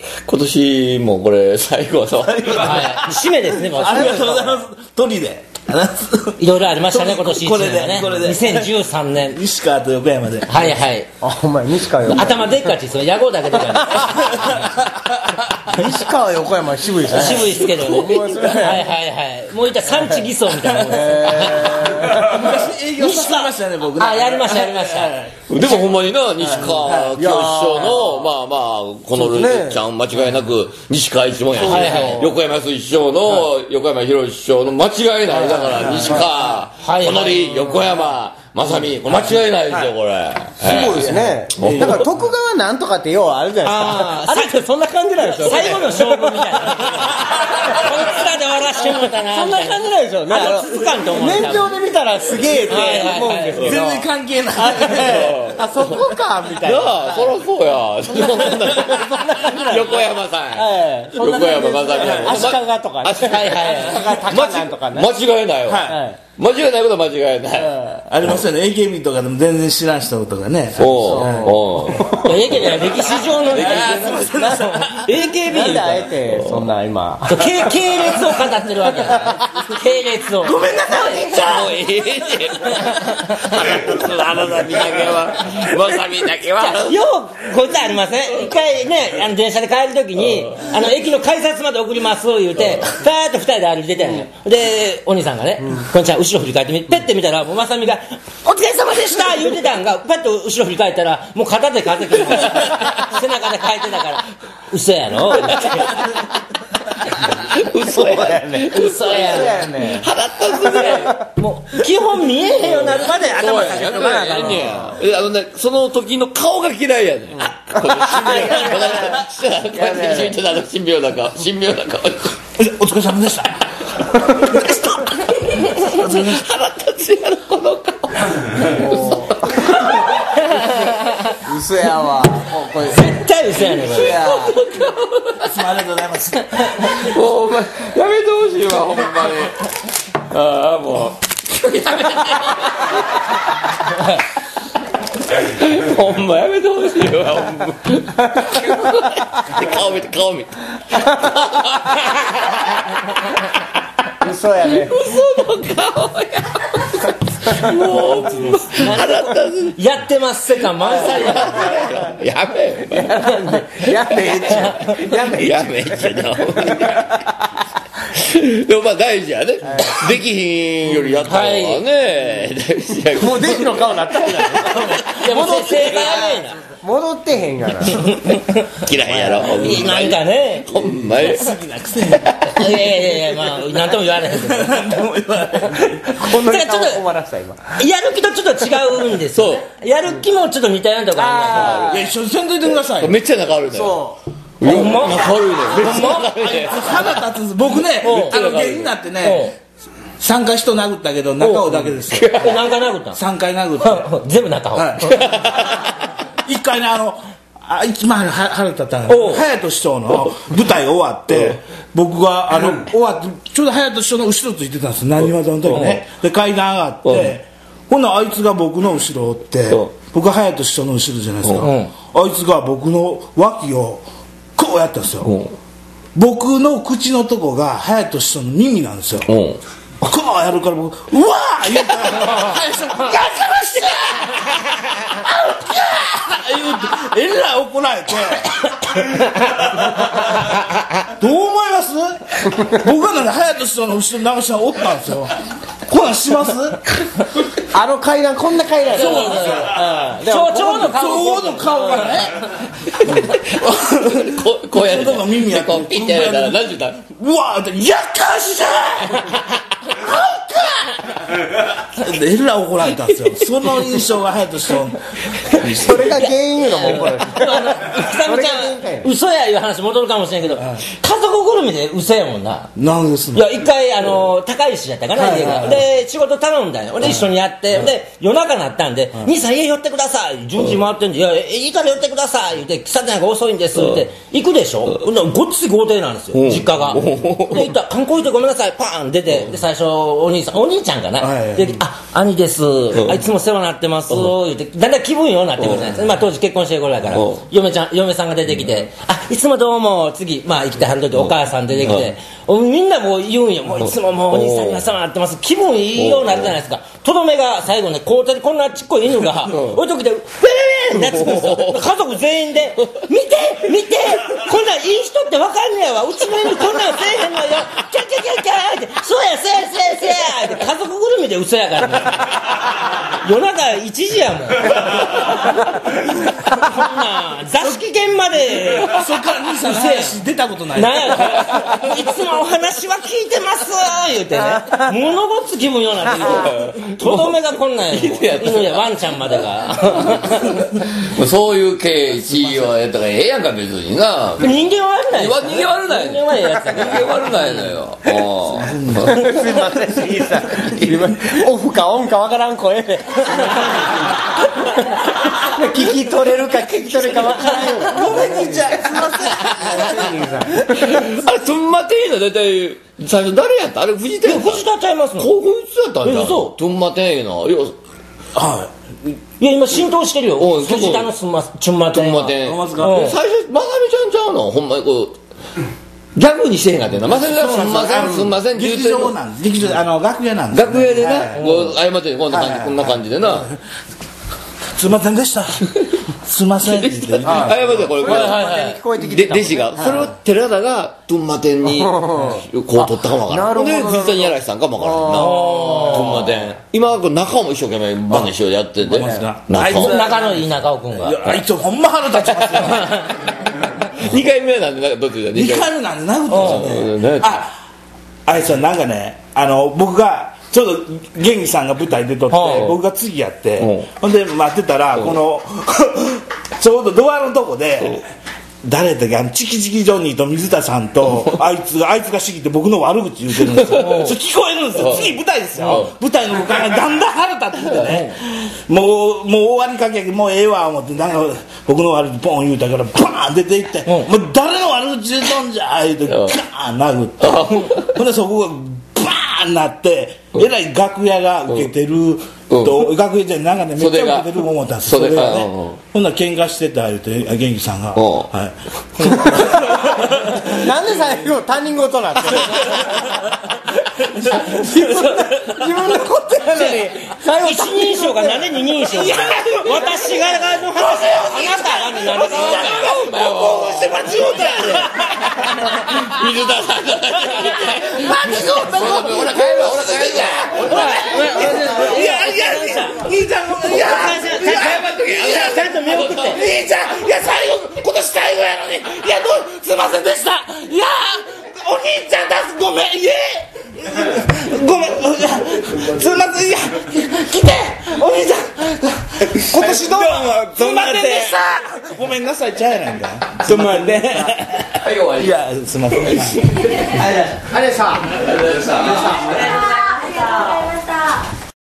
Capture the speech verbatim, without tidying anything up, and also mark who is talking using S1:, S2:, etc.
S1: 今年もこれ最後の
S2: 締めですね。
S3: ありがとうございます。鳥で
S2: いろいろありましたね今年
S3: これで
S2: 一年はね。
S3: これで
S2: にせんじゅうさんねん
S3: 西川と横山で
S2: はいはい。
S4: あお前西川横山
S2: 頭でっかちですよ。野号だけでかい。
S4: 西川横山渋いですね。
S2: 渋いですけどね。はいはいはい。もういった産地偽装みたいなもんですよ。
S3: 昔営業してましたね僕ね。
S2: あやりましたやりました。
S1: でもほんまにな西川清師匠のまあまあこのルちゃん間違いなく西川一門やし、横山康師匠の横山博師匠の間違いないだから西川小則横山正美これ間違いないですよこれ。
S4: すごいですね。だから徳川なんとかって要はあるじゃないですか。あれってそんな感じなんですよ。
S2: 最後の勝負みたいな。こいつらで終わらしてもうたな。
S4: そんな感じなんですよね。
S2: あと続かんと思う。
S4: 年表で見たらすげえって思うんですけど。
S3: 全然関係ない。
S4: あそこかみたいな。
S1: なあそりゃそうや。横山さん。横山正美や。
S4: 足利とかね。
S2: はいはい。
S1: 間違いないわ。間違いないことは間違いない。
S3: ありますよね エーケービー とかでも全然知らん人とかね。
S1: おお。
S2: エーケービー は歴史上のね エーケービー
S4: なんであえてそんな今
S2: 系列を語ってるわけや。系列を。
S3: ごめんなさいお兄ちゃん。
S1: もうええで。あなたみだけはまさみだけは。
S2: ようこいつありません。一回ねあの電車で帰るときにあの駅の改札まで送ります言うてパーッと二人で歩いてたんよ。でお兄さんがねこんにちは後ろ振り返ってみペッて見たらもうまさみがお疲れ様でした言うてたんがパッと後ろ振り返ったらもう肩で風くる背中で書いてたから嘘やろ。
S1: 嘘やね。
S2: 嘘やね。
S1: 腹立つね。
S2: もう基本見えへんようになるまで頭下げとかなあかんね
S1: や。あのねその時の顔が嫌いやね。この神妙な神妙な顔神妙な顔。
S3: お疲れ様でした。
S1: 腹立つやろこの顔。
S4: 嘘やわ。これ
S2: 絶対嘘やねんこれ。
S3: いつもありがとうございます。
S1: もうお前やめてほしいわほんまに。ああもうやめて。ほんまやめてほしいわほんま。顔見て顔見て。
S4: 嘘やね。
S1: 嘘の顔や。もう腹立つ。
S2: やってます世界満載や。
S1: やめ
S4: やめえちゃやめえ
S1: やめっちゃな。でもまあ大事やね。できひんよりやった方がね。
S4: もうできの顔なったんじゃない。
S2: いやもう正解やねんな。
S4: 戻ってへんがな。
S1: 嫌いやろほんまに。
S2: なんかね
S1: ほんまに。
S2: いやいやいやまあ何とも言われへんけど。
S4: この顔困らした今。
S2: やる気とちょっと違うんですよ。やる気もちょっと似たようなとこあるんだ
S3: いや一緒にせんといてください。
S1: めっちゃ仲悪いね。
S3: そう
S2: ほんま
S1: 仲悪いね。
S2: ほんま
S3: 腹立つんです。僕ねあの芸人になってねさんかい人殴ったけど中尾だけですよ。
S2: 何回殴ったん
S3: さんかい殴って
S2: 全部中尾。
S3: いっかいねあのあ一番腹立ったのが隼人師匠の舞台終わって僕があの終わってちょうど隼人師匠の後ろついてたんです何技の時ね。で階段上がってほんならあいつが僕の後ろを追って僕が隼人師匠の後ろじゃないですか。あいつが僕の脇をこうやったんですよ。僕の口のとこが隼人師匠の耳なんですよ。こうやるから僕うわー言うたら隼人師匠が「やかましい!」言うてえらい怒られてどう思います？僕はなんか隼人師匠の後ろに長嶋おったんですよ。こんなんします？
S4: あの階段こんな階段。
S3: そうなんですよ。
S2: ちょうど顔
S3: ちょうど顔がね
S1: こうこうやる。
S3: ちょうど耳や
S1: こうピッてやるから何時だ。
S3: うわーって「やかしい!」えらい怒られたんですよ。その印象が隼人師匠
S4: それが原因やろもうこれ。
S2: 久美ちゃん嘘やいう話戻るかもしれんけど家族ぐるみで嘘やもんな。
S3: なんです
S2: いや一回あの高石やったかな家がで仕事頼んだよで一緒にやってで夜中なったんで「兄さん家寄ってください順次回ってんでいやいいから寄ってください」言って「喫茶店が遅いんです」って行くでしょ。ごっつい豪邸なんですよ実家が。で行った観光行ってごめんなさいパーン出てで最初お兄さんお兄ちゃんかなはいであ兄です、あいつも世話になってます言ってだんだん気分ようになってくるじゃないですか、まあ、当時結婚してる頃だから嫁ちゃん嫁さんが出てきてあいつもどうも次、まあ、生きてはる時お母さん出てきてみんなもう言うんよもういつももうお兄さんには世話になってます気分いいようになるじゃないですかとどめが最後ね校庭でこんなちっこい犬が置いときてウェーウェーってやつくんですよ家族全員で見て見てこんなんいい人って分かんねえわうちの犬こんなんせえへんのよキャキャキャキャってそうやそうやそうやそうやって家族ぐるみで嘘やからね夜中いちじやもんこんなん座敷犬まで
S3: そっから兄さんの話出たことない
S2: なんやいつもお話は聞いてます言うてね物ごっつ気分ようになってるとどめがこんなんや犬やワンちゃんまでが
S1: そういう経緯をやったからええやんか別にな
S2: 人間悪ない
S1: 人間悪ない
S2: 人間悪いやつ
S1: 人間悪ないのよ
S4: すいません杉さんオフかオンかわからん声で聞き取れるか聞き取れるかわからんよごめん兄ちゃんすいません
S1: あれトンマテーの大体最初誰やったあれ藤田やった
S2: 藤田ちゃいますの
S1: こいつやったんじゃん
S2: そう
S1: トンマテーのいや
S3: はい
S2: いや今浸透してるよ
S1: おう
S2: 藤田のすんまチュンマテン
S1: トンマテー
S3: まずか
S2: うん
S1: 最初まさみちゃんちゃうのほんまにこうギャグにしてへんかってんなまさみちゃんすんませんすんませんって言っ
S3: 劇
S1: てる
S3: 場なんです劇場あの楽屋なんです
S1: 楽屋でな、
S3: はい
S1: こう謝ってこんな感じ、こんな感じでな、
S3: すいませんでしたすいませんって言って
S1: 謝ってこれ、これ、
S4: 聞こえてき
S1: で
S4: てた
S1: 弟子が、それを寺田がトンマテンにこう取ったかもわからん。
S4: なるほど
S1: で藤田にやらしたんかもわからんな。トンマテン。今中尾も一生懸命バネしようやってて、
S3: あいつ
S1: 中尾。
S2: 仲のいい中尾君が
S3: いやあいつほんま腹立ちますよ
S1: 二回目なんでなんかどっちだ
S3: 二
S1: 二回
S3: 回目なんで殴ったんですよ
S1: うんね
S3: ねああいつはなんかねあの僕がちょうど元気さんが舞台出とって
S2: うん
S3: 僕が次やって
S1: うん
S3: ほんで待ってたらこのちょうどドアのとこで誰やったっけあのチキチキジョニーと水田さんとあいつがあいつがしぎって僕の悪口言うてるんですよそれ聞こえるんですよ次舞台ですよ舞台の向かいがだんだん腹立ってきてねもうもう終わりかけもうええわ思ってなんか僕の悪口ポン言うたからバーン出ていって「もう誰の悪口言うとんじゃ」言うてガーン殴ってほんでそこがバーンなってえらい楽屋が受けてると楽屋じゃなんかねめっちゃ受けてる思ったんです
S1: 袖が
S3: それがね
S1: うんうん
S3: ほんなら喧嘩してた言うて元気さんが
S1: うん
S3: はい
S4: なんで最後他人事なんて自分の自分のことやのに最後
S2: 一人称がなんで二人称私がの話あなたがねなんで
S1: お前はして間違うたやで水田さんが間違うたほら帰るわほら帰るわ
S3: いやいや兄ちゃんいや
S2: ちゃんと見送って
S3: 兄ちゃんいや最後今年最後やのにいやどうすいませんでしたいやお兄ちゃん出すごめんいえごめんすいませんいや来てお兄ちゃん今年どうもすいませんでしたごめんなさいちゃうやないかすいません
S1: はい終わり
S3: いやすいません
S4: あれさあれさあれさ